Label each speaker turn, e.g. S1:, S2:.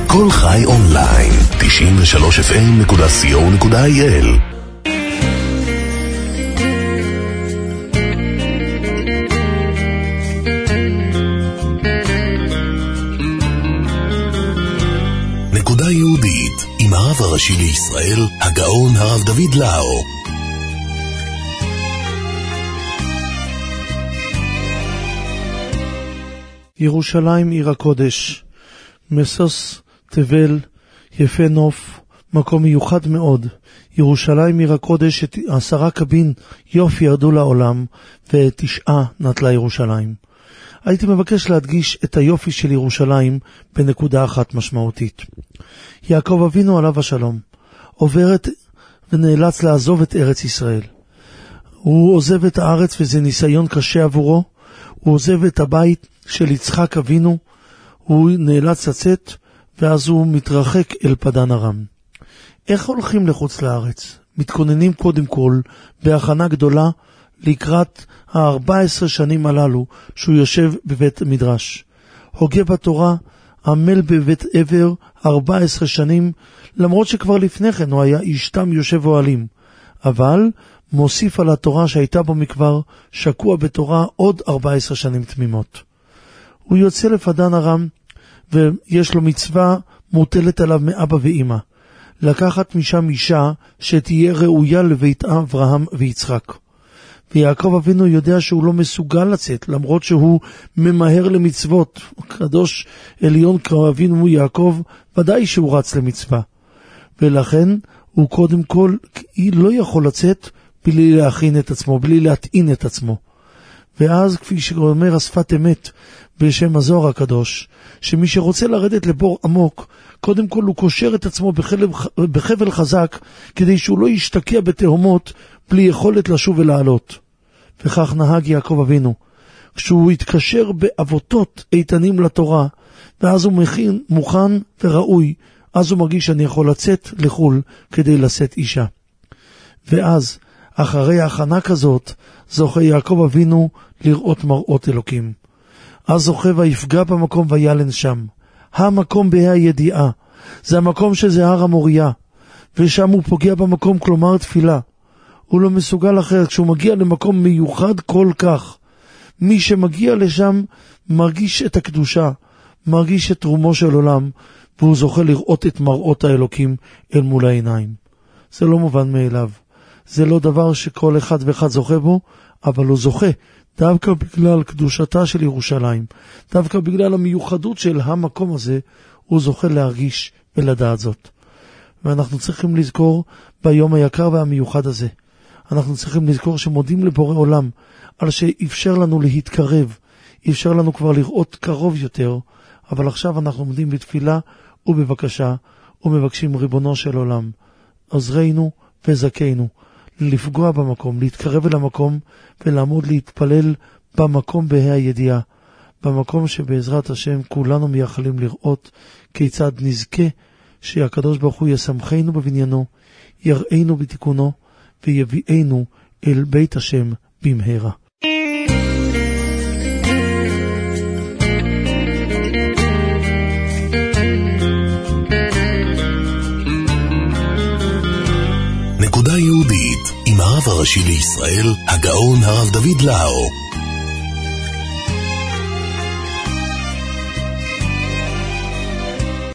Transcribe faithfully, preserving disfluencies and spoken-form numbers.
S1: כל חי אונליין, תשעים ושלוש אף אם נקודה סי או נקודה איי אל. נקודה יהודית עם הרב הראשי לישראל, הגאון הרב דוד לאו.
S2: ירושלים עיר הקודש, משוש תבל, יפה נוף, מקום מיוחד מאוד. ירושלים עיר הקודש, עשרה קבין יופי ירדו לעולם, ותשעה נטלה ירושלים. הייתי מבקש להדגיש את היופי של ירושלים בנקודה אחת משמעותית. יעקב אבינו עליו השלום עוברת ונאלץ לעזוב את ארץ ישראל. הוא עוזב את הארץ וזה ניסיון קשה עבורו. הוא עוזב את הבית של יצחק אבינו, הוא נאלץ לצאת, ואז הוא מתרחק אל פדן ארם. איך הולכים לחוץ לארץ? מתכוננים קודם כל בהכנה גדולה לקראת ה-ארבע עשרה שנים הללו שהוא יושב בבית מדרש. הוגה בתורה, עמל בבית עבר ארבע עשרה שנים, למרות שכבר לפני כן הוא היה איש תם יושב אוהלים. אבל מוסיף על התורה שהייתה בו מכבר, שקוע בתורה עוד ארבע עשרה שנים תמימות. הוא יוצא לפדן ארם, ויש לו מצווה מוטלת עליו מאבא ואמא, לקחת משם אישה שתהיה ראויה לבית אברהם ויצחק. ויעקב אבינו יודע שהוא לא מסוגל לצאת, למרות שהוא ממהר למצוות. קדוש עליון אבינו יעקב, ודאי שהוא רץ למצווה. ולכן הוא קודם כל לא יכול לצאת בלי להכין את עצמו, בלי להטעין את עצמו. ואז כפי שאומר השפת אמת בשם הזוהר הקדוש, שמי שרוצה לרדת לבור עמוק, קודם כל הוא קושר את עצמו בחבל, בחבל חזק, כדי שהוא לא ישתקע בתהומות בלי יכולת לשוב ולעלות. וכך נהג יעקב אבינו, כשהוא התקשר באבותות איתנים לתורה, ואז הוא מכין, מוכן וראוי, אז הוא מרגיש שאני יכול לצאת לחול כדי לשאת אישה. ואז אחרי ההכנה כזאת, זוכה יעקב אבינו לראות מראות אלוקים. אז זוכה ויפגע במקום וילן שם. המקום בה"א הידיעה, זה המקום שזה הר המוריה, ושם הוא פוגע במקום, כלומר תפילה. הוא לא מסוגל אחרת, כשהוא מגיע למקום מיוחד כל כך. מי שמגיע לשם מרגיש את הקדושה, מרגיש את תרומו של עולם, והוא זוכה לראות את מראות האלוקים אל מול העיניים. זה לא מובן מאליו. זה לא דבר שכל אחד ואחד זוכה בו, אבל הוא זוכה דווקא בגלל קדושתה של ירושלים, דווקא בגלל המיוחדות של המקום הזה, הוא זוכה להרגיש ולדעת זאת. ואנחנו צריכים לזכור ביום היקר והמיוחד הזה, אנחנו צריכים לזכור שמודים לבורא עולם על שאפשר לנו להתקרב, אפשר לנו כבר לראות קרוב יותר, אבל עכשיו אנחנו עומדים בתפילה ובבקשה ומבקשים ריבונו של עולם, עזרנו וזכנו, לפגוע במקום, להתקרב אל המקום ולעמוד להתפלל במקום בה"א הידיעה, במקום שבעזרת השם כולנו מייחלים לראות כיצד נזכה שהקדוש ברוך הוא ישמחנו בבניינו, יראינו בתיקונו ויביאנו אל בית השם במהרה.
S1: נקודה יהודית עם הרב הראשי לישראל, הגאון הרב דוד לאו.